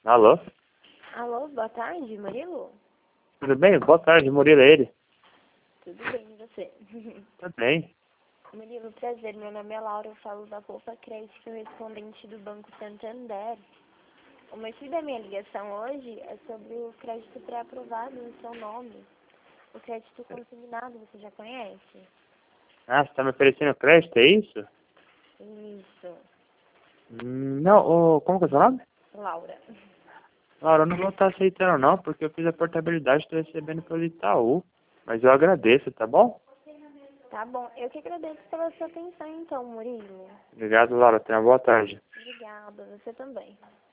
Alô? Alô, boa tarde, Murilo? Tudo bem? Boa tarde, Murilo, é ele? Tudo bem, e você? Tudo bem. Murilo, prazer, meu nome é Laura, eu falo da Poupa Crédito, correspondente do Banco Santander. O motivo da minha ligação hoje é sobre o crédito pré-aprovado em seu nome. O crédito consignado, você já conhece? Ah, você tá me oferecendo crédito, é isso? Isso, Não, como que é o seu nome? Laura. Laura, eu não vou estar aceitando não, porque eu fiz a portabilidade e estou recebendo pelo Itaú. Mas eu agradeço, tá bom? Tá bom, eu que agradeço pela sua atenção então, Murilo. Obrigado, Laura. Tenha uma boa tarde. Obrigada, você também.